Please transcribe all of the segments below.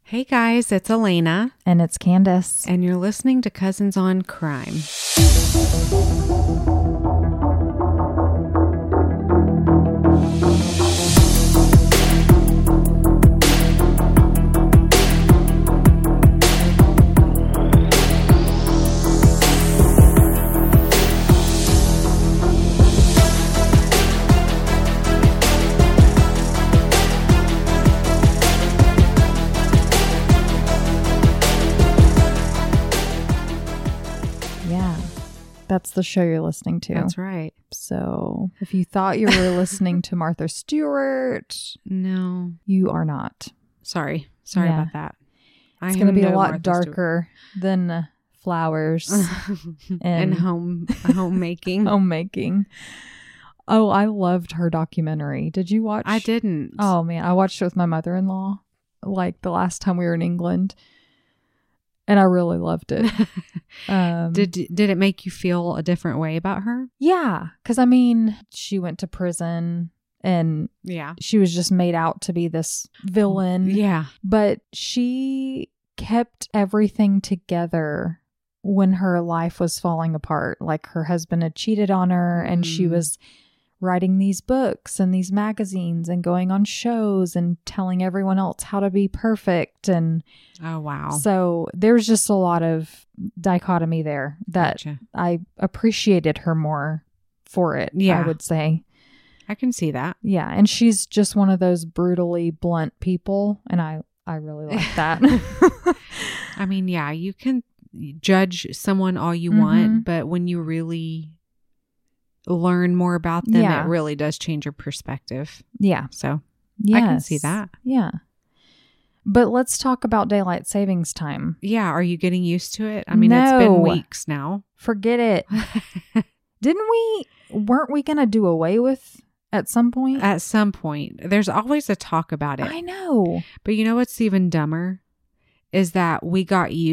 Hey guys, it's Elena. And it's Candace. And you're listening to Cousins on Crime. That's the show you're listening to. That's right. So if you thought you were listening to Martha Stewart, no, you are not. Sorry about that. It's going to be a lot darker than Flowers and homemaking. Homemaking. Oh, I loved her documentary. Did you watch? I didn't. Oh man, I watched it with my mother-in-law like the last time we were in England. And I really loved it. Did it make you feel a different way about her? Yeah. Because, I mean, she went to prison and she was just made out to be this villain. Yeah. But she kept everything together when her life was falling apart. Like her husband had cheated on her and she was writing these books and these magazines and going on shows and telling everyone else how to be perfect. And oh, wow. So there's just a lot of dichotomy there that I appreciated her more for it. Yeah. I would say. I can see that. Yeah. And she's just one of those brutally blunt people. And I really like that. I mean, yeah, you can judge someone all you want, but when you really learn more about them, it really does change your perspective. Yeah. So I can see that. Yeah. But let's talk about daylight savings time. Yeah. Are you getting used to it? I mean, It's been weeks now. Forget it. Weren't we going to do away with at some point? At some point. There's always a talk about it. I know. But you know what's even dumber is that we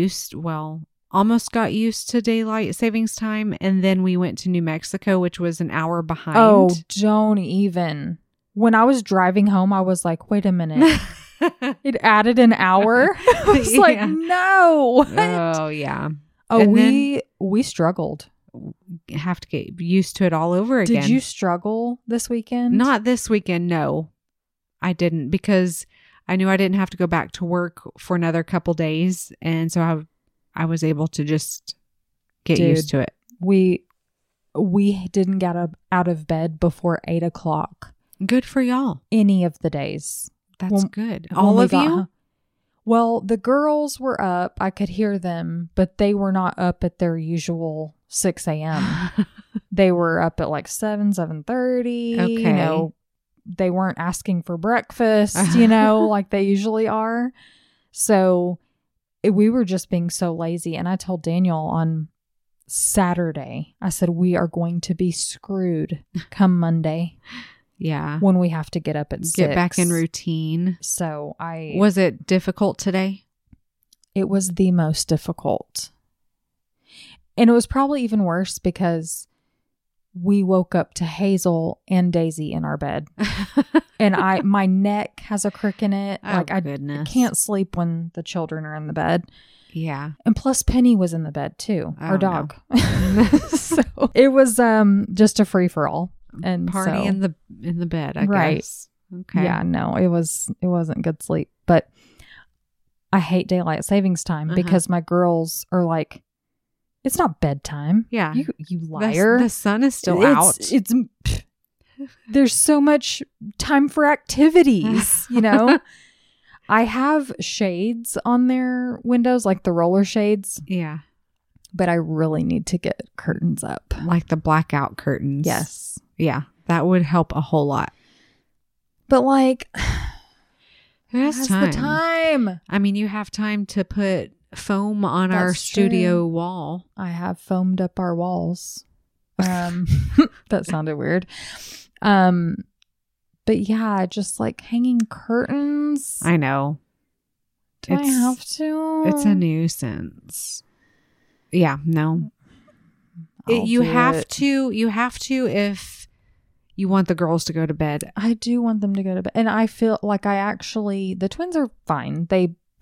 almost got used to daylight savings time. And then we went to New Mexico, which was an hour behind. Oh, don't even. When I was driving home, I was like, wait a minute. It added an hour. I was like, no. Oh, yeah. Oh, and we struggled. Have to get used to it all over again. Did you struggle this weekend? Not this weekend. No, I didn't, because I knew I didn't have to go back to work for another couple days. And so I was able to just get used to it. We didn't get out of bed before 8:00. Good for y'all. Any of the days. That's good. All of you? Well, the girls were up. I could hear them, but they were not up at their usual 6 a.m. They were up at like 7:30. Okay. You know, they weren't asking for breakfast, like they usually are. So we were just being so lazy. And I told Daniel on Saturday, I said, we are going to be screwed come Monday. Yeah. When we have to get up at 6. Get back in routine. So Was it difficult today? It was the most difficult. And it was probably even worse because we woke up to Hazel and Daisy in our bed. And my neck has a crick in it. I can't sleep when the children are in the bed. Yeah. And plus Penny was in the bed too. Our dog. So it was just a free for all. And party in the bed, I guess. Okay. Yeah, no, it wasn't good sleep. But I hate daylight savings time because my girls are like, it's not bedtime. Yeah. You liar. The sun is still out. There's so much time for activities, I have shades on their windows, like the roller shades. Yeah. But I really need to get curtains up. Like the blackout curtains. Yes. Yeah. That would help a whole lot. But like, who's the time? I mean, you have time to put foam on our studio wall. I have foamed up our walls. That sounded weird. But yeah, just like hanging curtains. I know. Do I have to? It's a nuisance. Yeah, no. You have to if you want the girls to go to bed. I do want them to go to bed. And I feel like the twins are fine. They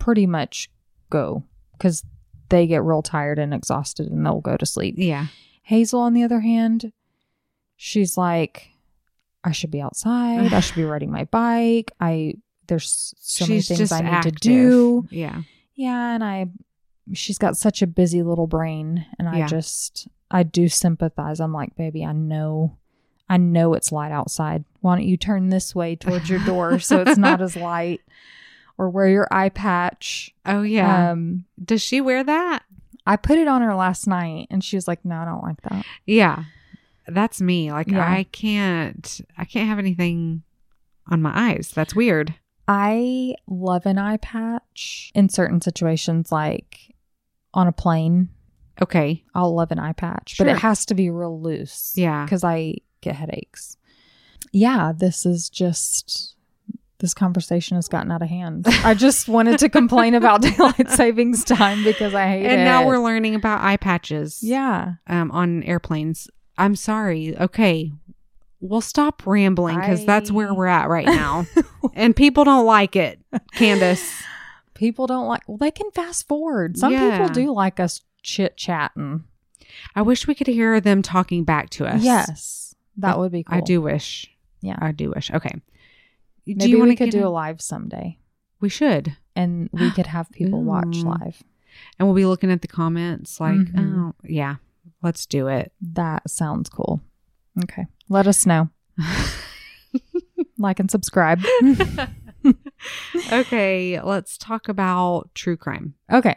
pretty much go because they get real tired and exhausted and they'll go to sleep. Yeah. Hazel, on the other hand, she's like, I should be outside. I should be riding my bike. There's so many things I need to do. Yeah. Yeah. And she's got such a busy little brain. And I do sympathize. I'm like, baby, I know it's light outside. Why don't you turn this way towards your door so it's not as light? Or wear your eye patch. Oh, yeah. Does she wear that? I put it on her last night and she was like, no, I don't like that. Yeah. That's me. Like, I can't have anything on my eyes. That's weird. I love an eye patch in certain situations, like on a plane. Okay. I'll love an eye patch, Sure. but it has to be real loose. Yeah. Because I get headaches. Yeah, this conversation has gotten out of hand. I just wanted to complain about daylight savings time because I hate it. And now we're learning about eye patches. Yeah. On airplanes. I'm sorry. Okay. We'll stop rambling because that's where we're at right now. And people don't like it, Candace. People don't like... Well, they can fast forward. Some people do like us chit-chatting. I wish we could hear them talking back to us. Yes. That would be cool. I do wish. Yeah. I do wish. Okay. Maybe we could do a live someday. We should. And we could have people watch live. And we'll be looking at the comments like, oh, yeah, let's do it. That sounds cool. Okay. Let us know. Like and subscribe. Okay. Let's talk about true crime. Okay.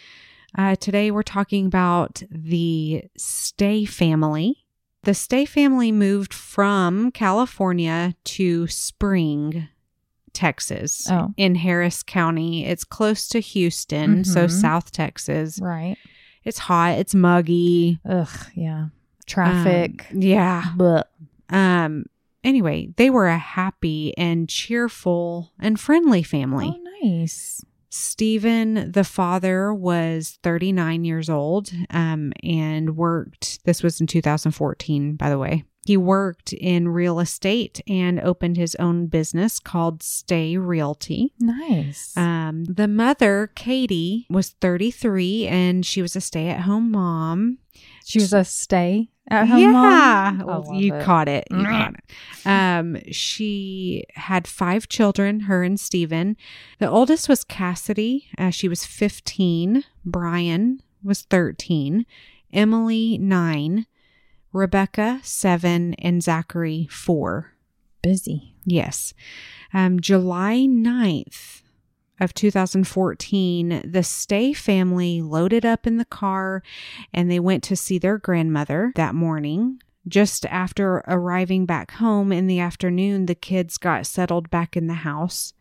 Today we're talking about the Stay family. The Stay family moved from California to Spring, Texas, in Harris County. It's close to Houston, so South Texas. Right. It's hot. It's muggy. Ugh, yeah. Traffic. Yeah. But anyway, they were a happy and cheerful and friendly family. Oh, nice. Stephen, the father, was 39 years old and worked, this was in 2014, by the way. He worked in real estate and opened his own business called Stay Realty. Nice. The mother, Katie, was 33 and she was a stay-at-home mom. She was a stay-at-home mom? Yeah. Well, you caught it. You caught it. She had 5 children, her and Stephen. The oldest was Cassidy. She was 15. Brian was 13. Emily, 9. Rebecca, 7. And Zachary, 4. Busy. Yes. July 9th of 2014, the Stay family loaded up in the car and they went to see their grandmother that morning. Just after arriving back home in the afternoon, the kids got settled back in the house.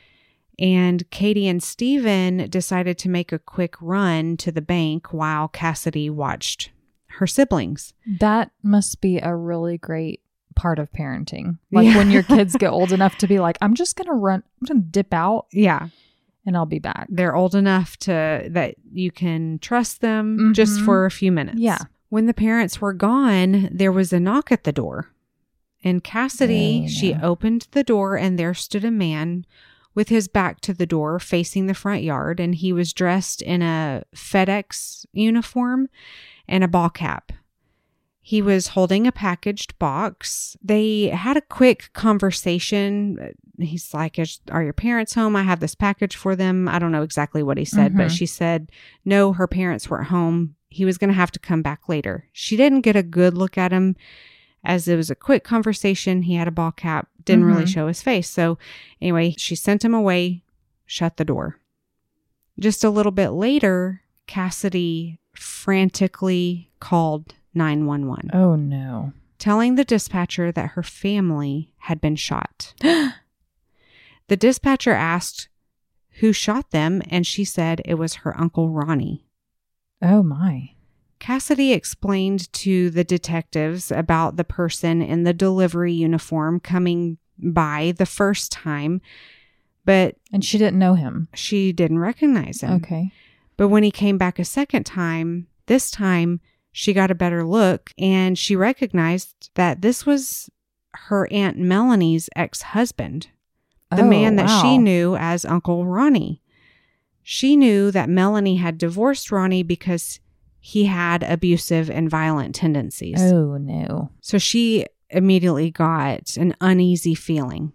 And Katie and Stephen decided to make a quick run to the bank while Cassidy watched her siblings. That must be a really great part of parenting. Like when your kids get old enough to be like, I'm just going to run, I'm going to dip out. Yeah. And I'll be back. They're old enough that you can trust them just for a few minutes. Yeah. When the parents were gone, there was a knock at the door. And Cassidy, she opened the door and there stood a man with his back to the door facing the front yard. And he was dressed in a FedEx uniform and a ball cap. He was holding a packaged box. They had a quick conversation. He's like, are your parents home? I have this package for them. I don't know exactly what he said, but she said, no, her parents weren't home. He was going to have to come back later. She didn't get a good look at him as it was a quick conversation. He had a ball cap, didn't really show his face. So anyway, she sent him away, shut the door. Just a little bit later, Cassidy frantically called 911. Oh, no. Telling the dispatcher that her family had been shot. The dispatcher asked who shot them, and she said it was her Uncle Ronnie. Oh, my. Cassidy explained to the detectives about the person in the delivery uniform coming by the first time, but... And she didn't know him. She didn't recognize him. Okay. But when he came back a second time, this time... she got a better look and she recognized that this was her Aunt Melanie's ex-husband, the man that she knew as Uncle Ronnie. She knew that Melanie had divorced Ronnie because he had abusive and violent tendencies. Oh, no. So she immediately got an uneasy feeling.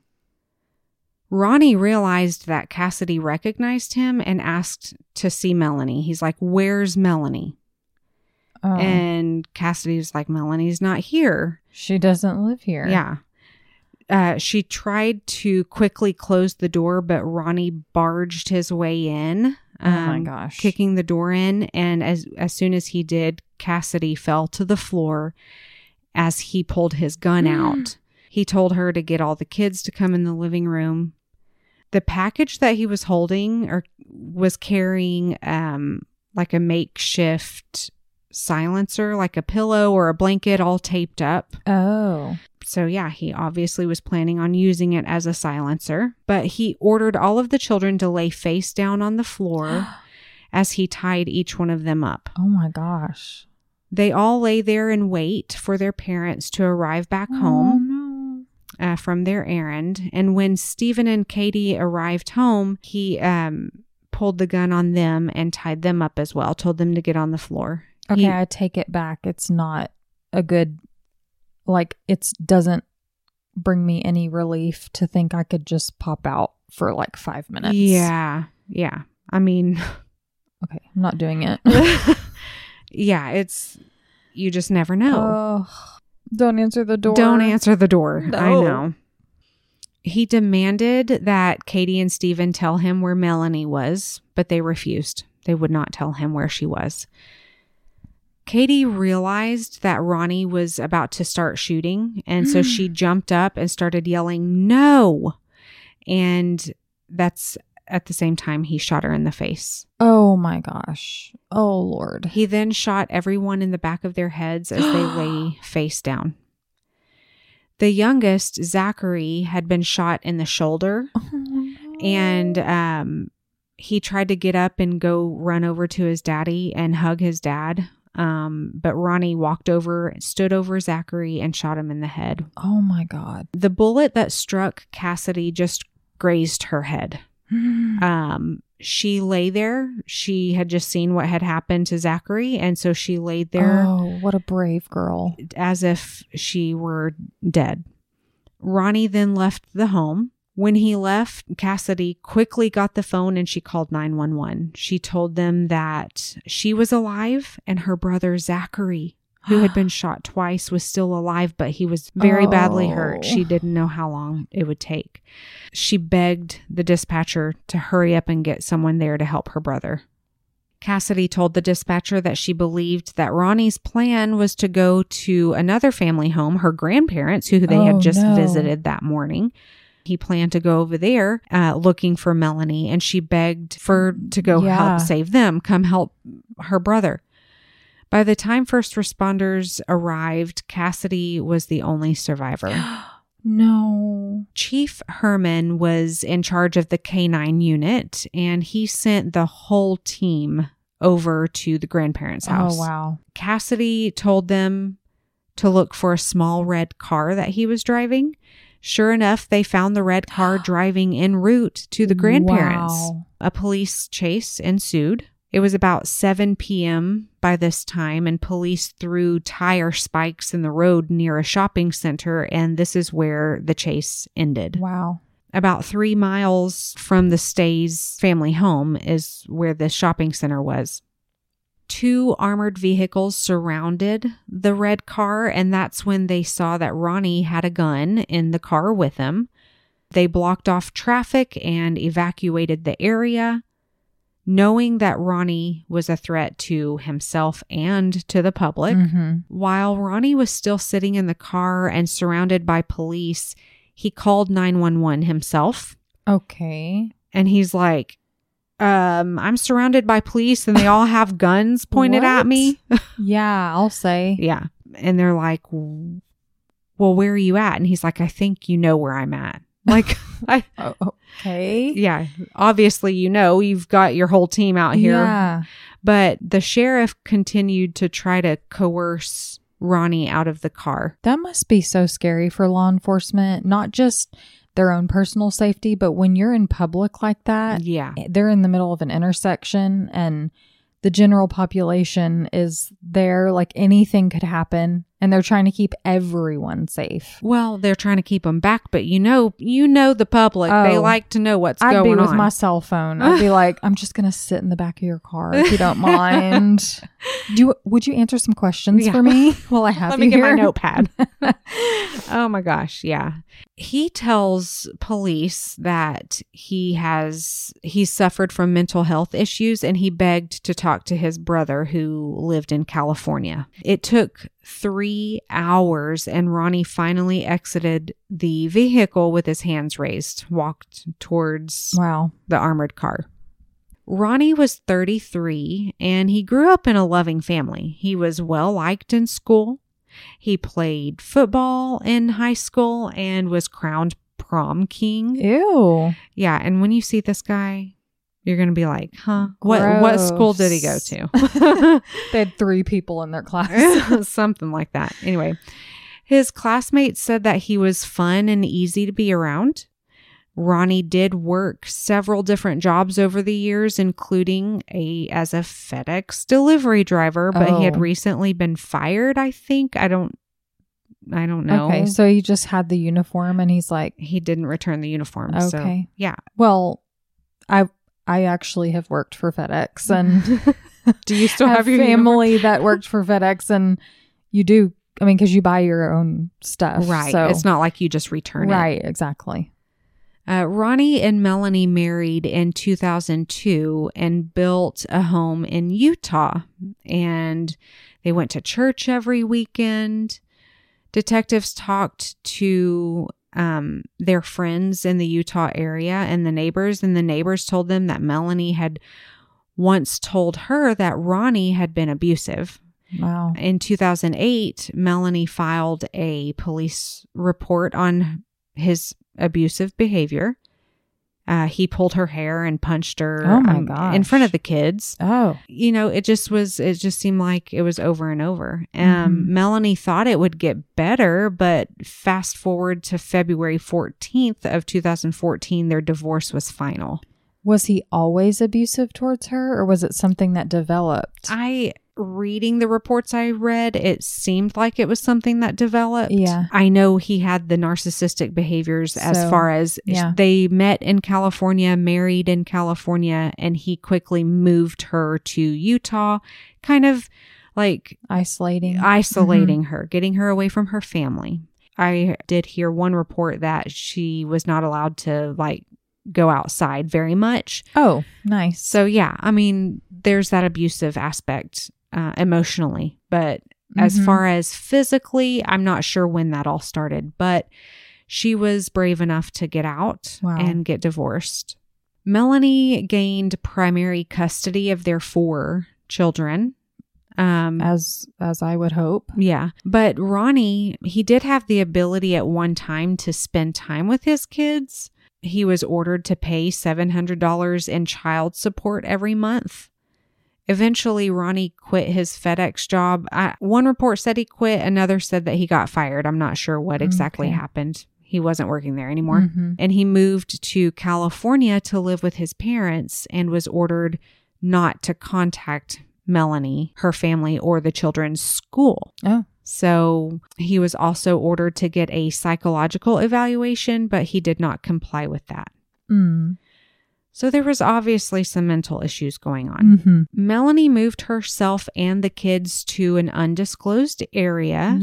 Ronnie realized that Cassidy recognized him and asked to see Melanie. He's like, "Where's Melanie?" Oh. And Cassidy's like, "Melanie's not here. She doesn't live here." Yeah. She tried to quickly close the door, but Ronnie barged his way in. Oh my gosh. Kicking the door in. And as soon as he did, Cassidy fell to the floor as he pulled his gun out. He told her to get all the kids to come in the living room. The package that he was holding or was carrying like a makeshift silencer, like a pillow or a blanket all taped up. Oh. So yeah, he obviously was planning on using it as a silencer, but he ordered all of the children to lay face down on the floor as he tied each one of them up. Oh my gosh. They all lay there and wait for their parents to arrive back home from their errand. And when Stephen and Katie arrived home, he pulled the gun on them and tied them up as well, told them to get on the floor. Okay, I take it back. It's not a good, like, it doesn't bring me any relief to think I could just pop out for like 5 minutes. Yeah. I mean... Okay, I'm not doing it. Yeah, you just never know. Don't answer the door. Don't answer the door. No. I know. He demanded that Katie and Stephen tell him where Melanie was, but they refused. They would not tell him where she was. Katie realized that Ronnie was about to start shooting, and so she jumped up and started yelling, "No!" And that's at the same time he shot her in the face. Oh my gosh. Oh Lord. He then shot everyone in the back of their heads as they lay face down. The youngest, Zachary, had been shot in the shoulder. Oh, no. And he tried to get up and go run over to his daddy and hug his dad. But Ronnie walked over, stood over Zachary, and shot him in the head. Oh my God. The bullet that struck Cassidy just grazed her head. She lay there. She had just seen what had happened to Zachary, and so she laid there. Oh, what a brave girl. As if she were dead. Ronnie then left the home. When he left, Cassidy quickly got the phone and she called 911. She told them that she was alive and her brother Zachary, who had been shot twice, was still alive, but he was very badly hurt. She didn't know how long it would take. She begged the dispatcher to hurry up and get someone there to help her brother. Cassidy told the dispatcher that she believed that Ronnie's plan was to go to another family home, her grandparents, who they had just visited that morning. He planned to go over there looking for Melanie, and she begged to go help save them, come help her brother. By the time first responders arrived, Cassidy was the only survivor. No. Chief Herman was in charge of the K-9 unit, and he sent the whole team over to the grandparents' house. Oh, wow. Cassidy told them to look for a small red car that he was driving. Sure enough, they found the red car driving en route to the grandparents. Wow. A police chase ensued. It was about 7 p.m. by this time, and police threw tire spikes in the road near a shopping center, and this is where the chase ended. Wow. About 3 miles from the Stays family home is where the shopping center was. 2 armored vehicles surrounded the red car, and that's when they saw that Ronnie had a gun in the car with him. They blocked off traffic and evacuated the area, knowing that Ronnie was a threat to himself and to the public. Mm-hmm. While Ronnie was still sitting in the car and surrounded by police, he called 911 himself. Okay. And he's like, I'm surrounded by police and they all have guns pointed at me. Yeah, I'll say. Yeah. And they're like, well, where are you at? And he's like, I think you know where I'm at. Like, okay. Yeah. Obviously, you've got your whole team out here. Yeah. But the sheriff continued to try to coerce Ronnie out of the car. That must be so scary for law enforcement. Not just their own personal safety. But when you're in public like that, Yeah. they're in the middle of an intersection and the general population is there, like anything could happen, and they're trying to keep everyone safe. Well, they're trying to keep them back, but you know the public. They like to know what's going on. I'd be with my cell phone. I'd be like, I'm just going to sit in the back of your car if you don't mind. Would you answer some questions for me while I have Let you me get here? my notepad. Oh my gosh, yeah. He tells police that he suffered from mental health issues, and he begged to talk to his brother who lived in California. It took 3 hours, and Ronnie finally exited the vehicle with his hands raised, walked towards the armored car. Ronnie was 33, and he grew up in a loving family. He was well liked in school. He played football in high school and was crowned prom king. Ew. Yeah, and when you see this guy, you're going to be like, huh? What school did he go to? They had 3 people in their class. Something like that. Anyway, his classmates said that he was fun and easy to be around. Ronnie did work several different jobs over the years, including as a FedEx delivery driver, but he had recently been fired, I think. I don't know. Okay, so he just had the uniform and he's like... He didn't return the uniform. Okay. So, yeah. Well, I actually have worked for FedEx, and do you still have your family that worked for FedEx? And you do, I mean, because you buy your own stuff. Right. So, it's not like you just return it. Right, exactly. Ronnie and Melanie married in 2002 and built a home in Utah, and they went to church every weekend. Detectives talked to their friends in the Utah area and the neighbors told them that Melanie had once told her that Ronnie had been abusive. Wow. In 2008, Melanie filed a police report on his abusive behavior. He pulled her hair and punched her in front of the kids. Oh. You know, it just seemed like it was over and over. Melanie thought it would get better, but fast forward to February 14th of 2014, their divorce was final. Was he always abusive towards her, or was it something that developed? Reading the reports I read, it seemed like it was something that developed. Yeah. I know he had the narcissistic behaviors as far as they met in California, married in California, and he quickly moved her to Utah, kind of like isolating her, getting her away from her family. I did hear one report that she was not allowed to go outside very much. Oh, nice. So yeah, I mean, there's that abusive aspect emotionally, but as far as physically, I'm not sure when that all started, but she was brave enough to get out and get divorced. Melanie gained primary custody of their 4 children. As I would hope. Yeah. But Ronnie, he did have the ability at one time to spend time with his kids. He was ordered to pay $700 in child support every month. Eventually, Ronnie quit his FedEx job. One report said he quit. Another said that he got fired. I'm not sure what exactly happened. He wasn't working there anymore. And he moved to California to live with his parents and was ordered not to contact Melanie, her family, or the children's school. Oh. So he was also ordered to get a psychological evaluation, but he did not comply with that. So there was obviously some mental issues going on. Melanie moved herself and the kids to an undisclosed area,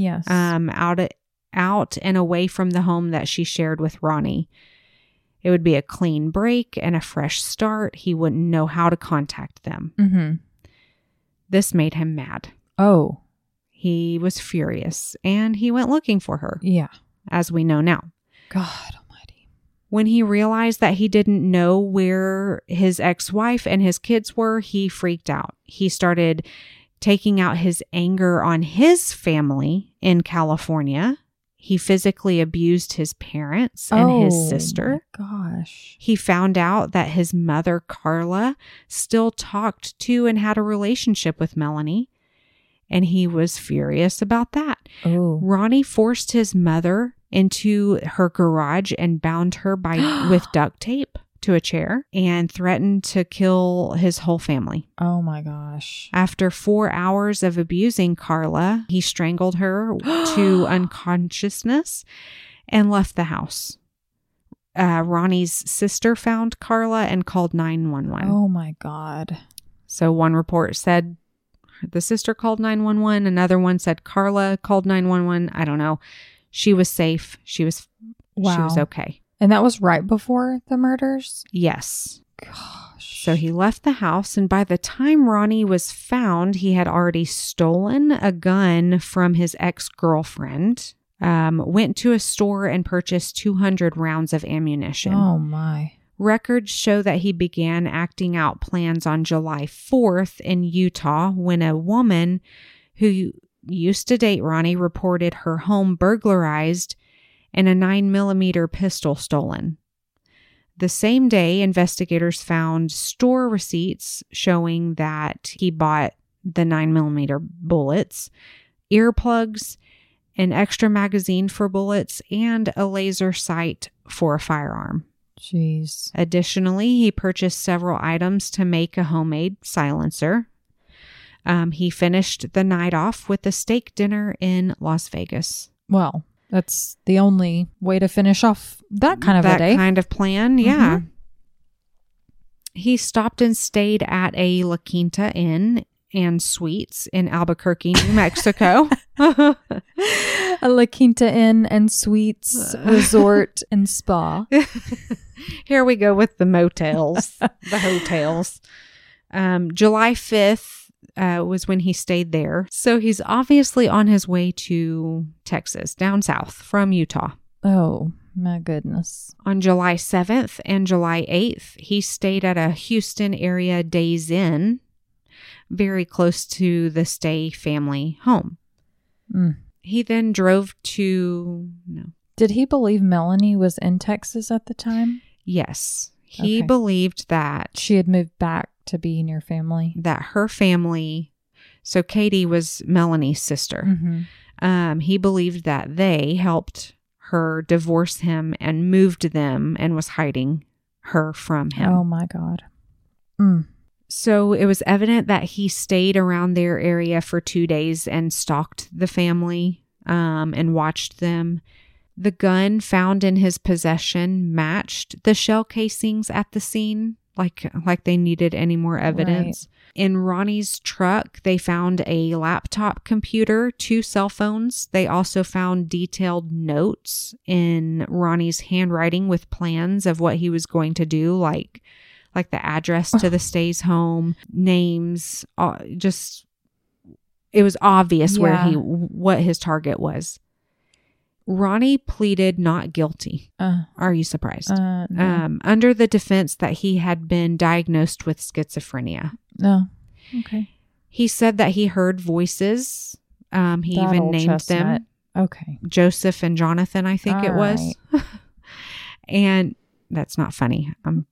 out and away from the home that she shared with Ronnie. It would be a clean break and a fresh start. He wouldn't know how to contact them. This made him mad. Oh. He was furious, and he went looking for her. Yeah. As we know now. God almighty. When he realized that he didn't know where his ex-wife and his kids were, he freaked out. He started taking out his anger on his family in California. He physically abused his parents and his sister. Oh my gosh. He found out that his mother, Carla, still talked to and had a relationship with Melanie, and he was furious about that. Oh. Ronnie forced his mother into her garage and bound her with duct tape to a chair and threatened to kill his whole family. Oh my gosh. After 4 hours of abusing Carla, he strangled her to unconsciousness and left the house. Ronnie's sister found Carla and called 911. Oh my God. So one report said the sister called 911. Another one said Carla called 911. I don't know. She was safe. She was okay. And that was right before the murders? Yes. Gosh. So he left the house, and by the time Ronnie was found, he had already stolen a gun from his ex-girlfriend, went to a store and purchased 200 rounds of ammunition. Oh my. Records show that he began acting out plans on July 4th in Utah when a woman who used to date Ronnie reported her home burglarized and a 9mm pistol stolen. The same day, investigators found store receipts showing that he bought the 9mm bullets, earplugs, an extra magazine for bullets, and a laser sight for a firearm. Jeez. Additionally, he purchased several items to make a homemade silencer. He finished the night off with a steak dinner in Las Vegas. Well, that's the only way to finish off that kind of a day. That kind of plan, yeah. He stopped and stayed at a La Quinta Inn and Suites in Albuquerque, New Mexico. A La Quinta Inn and Suites resort and spa. Here we go with the motels, the hotels. July 5th was when he stayed there. So he's obviously on his way to Texas, down south from Utah. Oh, my goodness. On July 7th and July 8th, he stayed at a Houston area Days Inn, very close to the Stay family home. He then drove to... Did he believe Melanie was in Texas at the time? Yes. He believed that... She had moved back to be near family. That her family... So Katie was Melanie's sister. He believed that they helped her divorce him and moved them and was hiding her from him. Oh my God. So it was evident that he stayed around their area for 2 days and stalked the family and watched them. The gun found in his possession matched the shell casings at the scene, like they needed any more evidence. Right. In Ronnie's truck, they found a laptop computer, 2 cell phones. They also found detailed notes in Ronnie's handwriting with plans of what he was going to do, like the address to the Stays home, names, just it was obvious what his target was. Ronnie pleaded not guilty. Are you surprised? No. Under the defense that he had been diagnosed with schizophrenia. No. Okay. He said that he heard voices. He even named them. Okay. Joseph and Jonathan, I think it was. And that's not funny.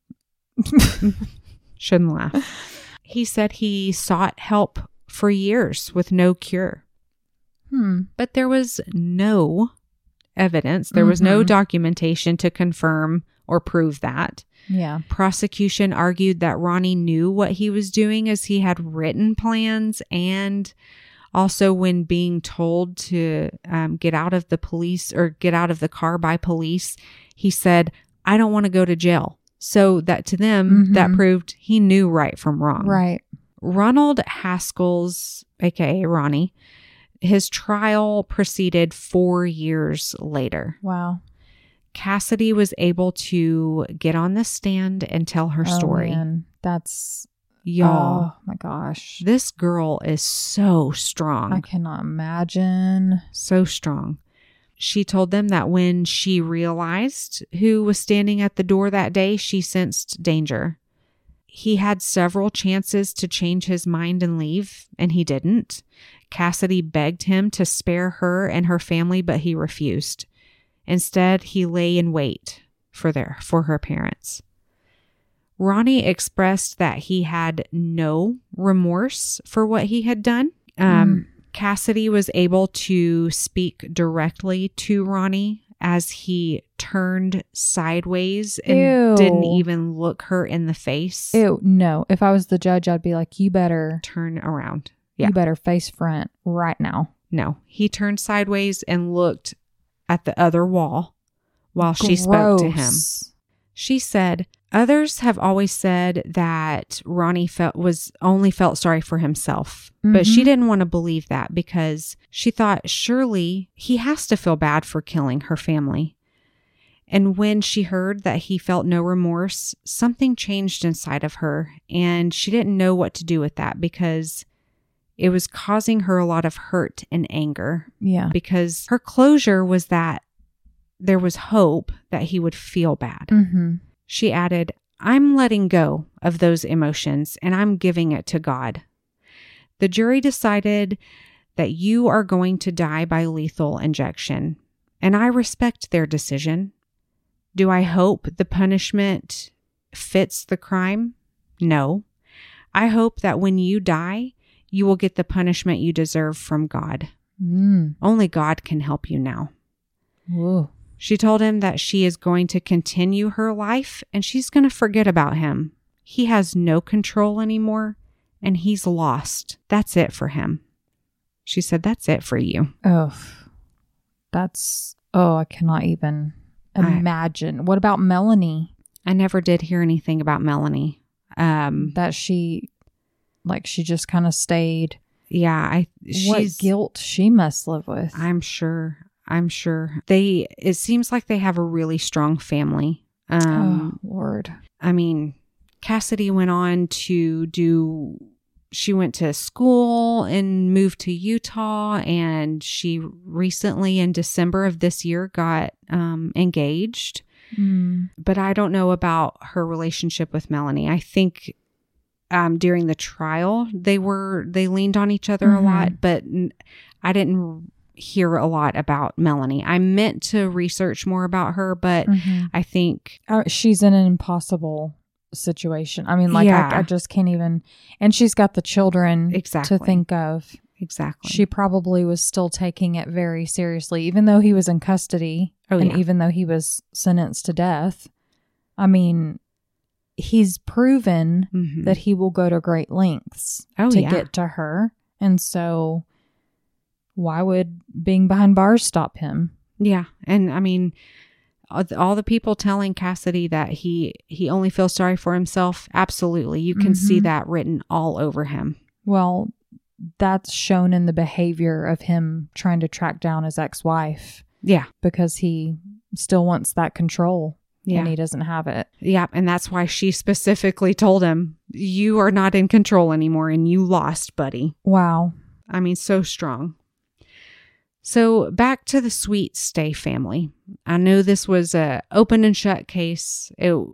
Shouldn't laugh. He said he sought help for years with no cure. But there was no evidence. There was no documentation to confirm or prove that. Yeah. Prosecution argued that Ronnie knew what he was doing as he had written plans, and also when being told to get out of the police or get out of the car by police, he said, "I don't want to go to jail." So that to them, that proved he knew right from wrong. Right. Ronald Haskell's, aka Ronnie, his trial proceeded 4 years later. Wow. Cassidy was able to get on the stand and tell her story. Man. That's... Y'all. Oh my gosh. This girl is so strong. I cannot imagine. So strong. She told them that when she realized who was standing at the door that day, she sensed danger. He had several chances to change his mind and leave, and he didn't. Cassidy begged him to spare her and her family, but he refused. Instead, he lay in wait for her parents. Ronnie expressed that he had no remorse for what he had done. Cassidy was able to speak directly to Ronnie as he turned sideways and Ew. didn't even look her in the face. Ew, no. If I was the judge, I'd be like, you better Turn around. Yeah. You better face front right now. No, he turned sideways and looked at the other wall while she spoke to him. Gross. She said, others have always said that Ronnie only felt sorry for himself, but she didn't want to believe that because she thought surely he has to feel bad for killing her family. And when she heard that he felt no remorse, something changed inside of her, and she didn't know what to do with that because it was causing her a lot of hurt and anger. Yeah. Because her closure was that there was hope that he would feel bad. Mm-hmm. She added, I'm letting go of those emotions and I'm giving it to God. The jury decided that you are going to die by lethal injection, and I respect their decision. Do I hope the punishment fits the crime? No. I hope that when you die, you will get the punishment you deserve from God. Only God can help you now. Whoa. She told him that she is going to continue her life and she's going to forget about him. He has no control anymore and he's lost. That's it for him. She said, that's it for you. Oh, I cannot even imagine. What about Melanie? I never did hear anything about Melanie. That she just kind of stayed. Yeah. What guilt she must live with. I'm sure. It seems like they have a really strong family. Oh, Lord. I mean, Cassidy went on she went to school and moved to Utah, and she recently in December of this year got engaged. But I don't know about her relationship with Melanie. I think during the trial, they leaned on each other a lot, but I didn't hear a lot about Melanie. I meant to research more about her, but I think she's in an impossible situation. I mean, like, I just can't even, and she's got the children to think of. Exactly. She probably was still taking it very seriously, even though he was in custody even though he was sentenced to death. I mean, he's proven that he will go to great lengths to get to her. And so why would being behind bars stop him? Yeah. And I mean, all the people telling Cassidy that he only feels sorry for himself. Absolutely. You can see that written all over him. Well, that's shown in the behavior of him trying to track down his ex-wife. Yeah. Because he still wants that control. Yeah. And he doesn't have it. Yeah. And that's why she specifically told him, you are not in control anymore and you lost, buddy. Wow. I mean, so strong. So back to the Sweet Stay family. I know this was a open and shut case.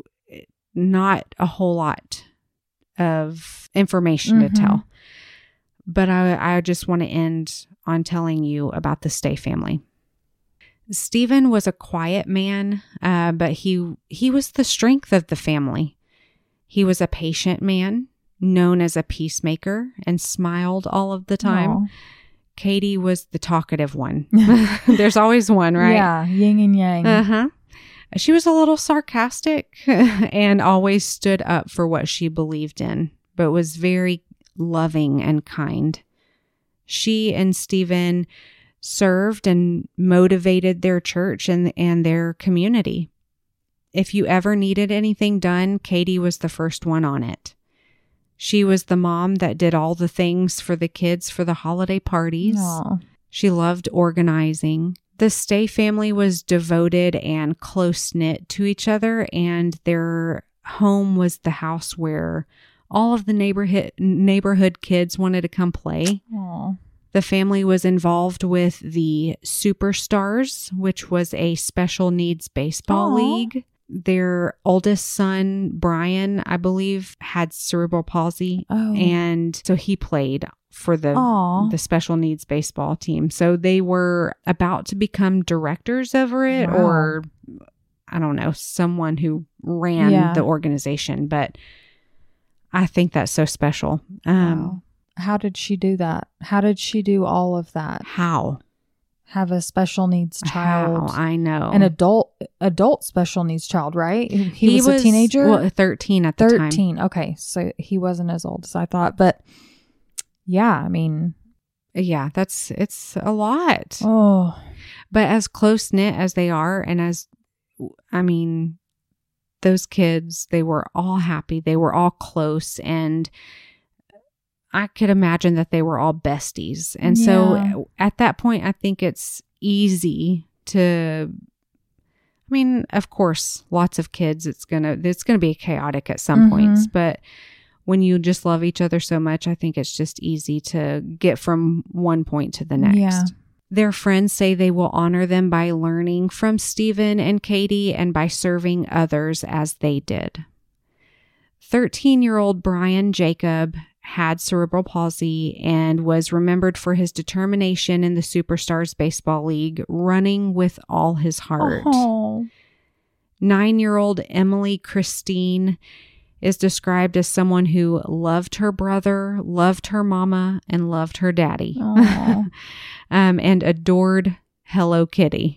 Not a whole lot of information to tell. But I just want to end on telling you about the Stay family. Stephen was a quiet man, but he was the strength of the family. He was a patient man, known as a peacemaker, and smiled all of the time. Aww. Katie was the talkative one. There's always one, right? Yeah, yin and yang. Uh-huh. She was a little sarcastic and always stood up for what she believed in, but was very loving and kind. She and Stephen served and motivated their church and their community. If you ever needed anything done, Katie was the first one on it. She was the mom that did all the things for the kids for the holiday parties. Aww. She loved organizing. The Stay family was devoted and close-knit to each other, and their home was the house where all of the neighborhood kids wanted to come play. Aww. The family was involved with the Superstars, which was a special needs baseball league. Their oldest son, Brian, I believe, had cerebral palsy. Oh. And so he played for the special needs baseball team. So they were about to become directors over it, or I don't know, someone who ran the organization. But I think that's so special. Wow. How did she do that? How did she do all of that? How? have a special needs child. How? I know. An adult special needs child, right? He was a teenager? Well, 13 at the time. 13. Okay. So he wasn't as old as I thought. But yeah, I mean. Yeah, it's a lot. Oh. But as close-knit as they are, and those kids, they were all happy. They were all close, and I could imagine that they were all besties. And so at that point, I think it's easy to, of course, lots of kids, it's gonna be chaotic at some points, but when you just love each other so much, I think it's just easy to get from one point to the next. Yeah. Their friends say they will honor them by learning from Stephen and Katie and by serving others as they did. 13-year-old Brian Jacob had cerebral palsy and was remembered for his determination in the Superstars Baseball League, running with all his heart. Oh. 9-year-old Emily Christine is described as someone who loved her brother, loved her mama, and loved her daddy. And adored Hello Kitty.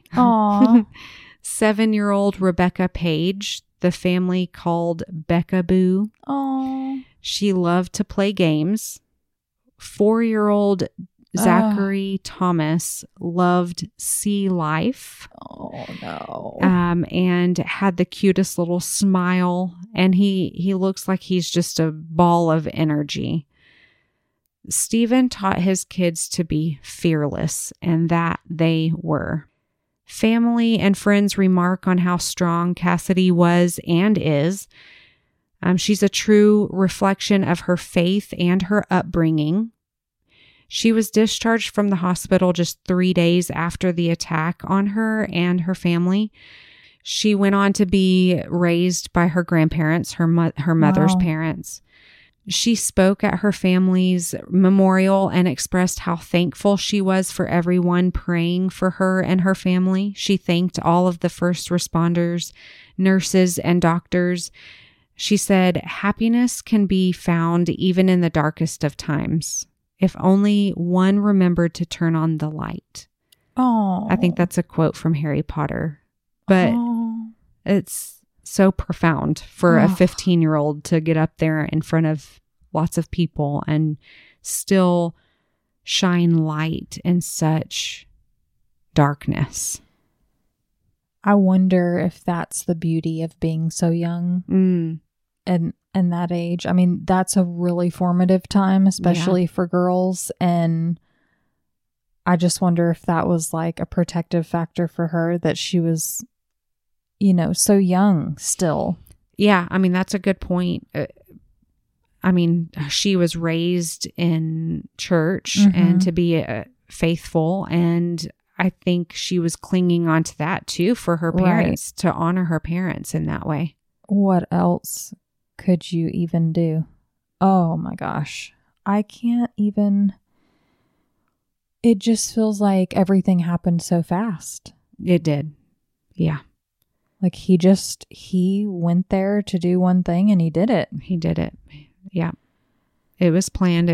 7-year-old Rebecca Page, the family called Becca Boo. She loved to play games. 4-year-old Zachary Thomas loved sea life. Oh, no. And had the cutest little smile. And he looks like he's just a ball of energy. Stephen taught his kids to be fearless, and that they were. Family and friends remark on how strong Cassidy was and is. She's a true reflection of her faith and her upbringing. She was discharged from the hospital just 3 days after the attack on her and her family. She went on to be raised by her grandparents, her mother's parents. She spoke at her family's memorial and expressed how thankful she was for everyone praying for her and her family. She thanked all of the first responders, nurses, and doctors. She said, "Happiness can be found even in the darkest of times, if only one remembered to turn on the light." Oh, I think that's a quote from Harry Potter, but it's so profound for a 15-year-old to get up there in front of lots of people and still shine light in such darkness. I wonder if that's the beauty of being so young and that age. I mean, that's a really formative time, especially for girls. And I just wonder if that was like a protective factor for her, that she was, so young still. Yeah, I mean, that's a good point. She was raised in church and to be faithful, and I think she was clinging on to that too for her parents, to honor her parents in that way. What else could you even do? Oh my gosh. I can't even. It just feels like everything happened so fast. It did. Yeah. Like he went there to do one thing and he did it. He did it. Yeah. It was planned.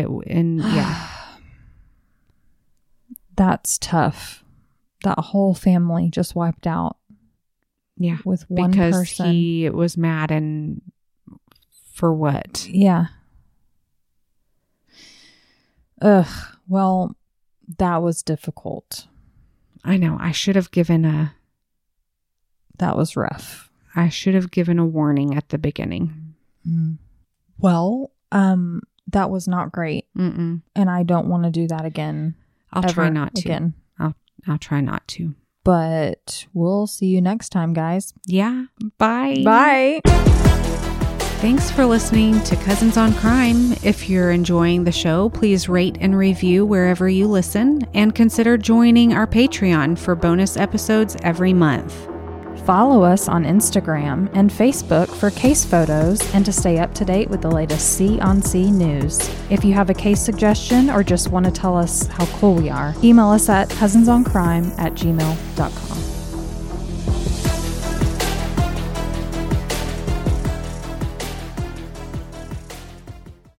That's tough. That whole family just wiped out. Yeah. With one because person. He was mad, and for what? Yeah. Ugh. Well, that was difficult. I know. That was rough. I should have given a warning at the beginning. Well, that was not great. And I don't want to do that again. I'll try not to. Again. I'll try not to. But we'll see you next time, guys. Yeah. Bye. Bye. Thanks for listening to Cousins on Crime. If you're enjoying the show, please rate and review wherever you listen, and consider joining our Patreon for bonus episodes every month. Follow us on Instagram and Facebook for case photos and to stay up to date with the latest C-on-C news. If you have a case suggestion or just want to tell us how cool we are, email us at cousinsoncrime@gmail.com.